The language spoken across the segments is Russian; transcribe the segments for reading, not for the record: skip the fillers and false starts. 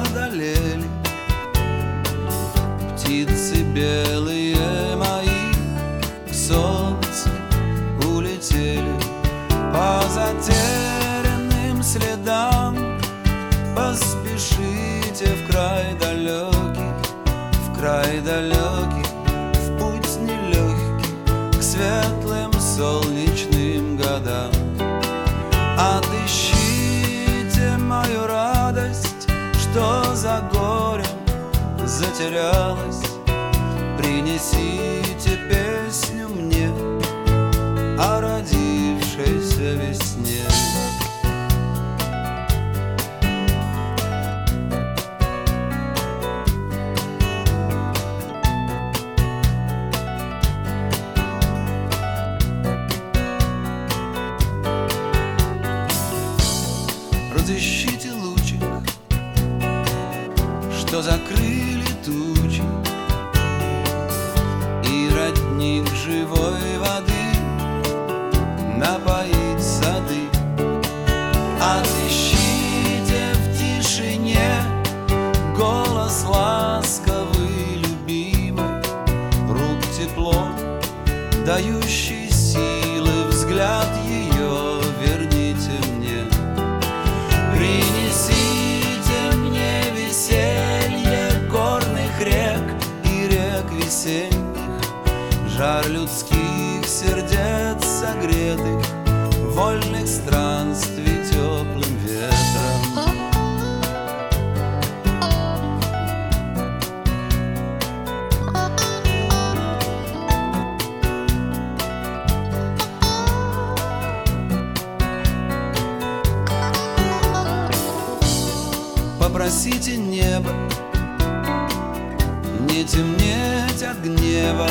одолели. Птицы белые мои к солнцу улетели. По затерянным следам поспешите в край далекий, в край далекий, в путь нелегкий к светлым солнечным годам. Отыщите мою радость, что за горем затерялась. Принесите песню мне о родившейся весне. Разыщите лучик, что закрыли тучи, и родник живой воды напоить сады. Отыщите в тишине голос ласковый, любимый, рук тепло, дающий силы, взгляд ее верните мне. Принесите мне веселье горных рек и рек весенних, жар людских сердец согретых, вольных странствий теплым ветром. Попросите небо не темнеть от гнева.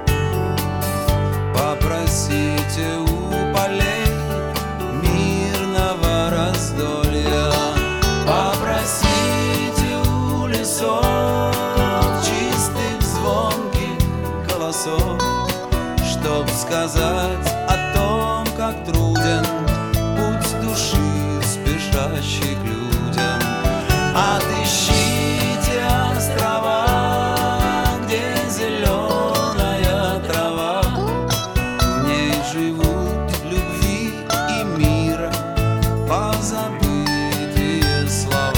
Попросите у полей мирного раздолья. Попросите у лесов чистых звонких голосов, чтоб сказать о том, как труден путь души, спешащий к людям. Отыщите острова, где зеленая трава, в ней живут любви и мира позабытые слова.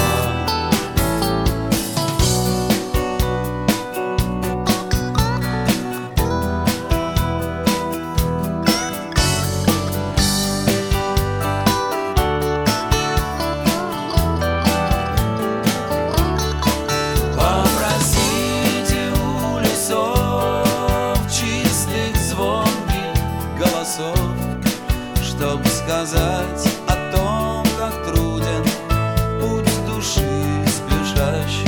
Чтоб сказать о том, как труден путь души, спешащий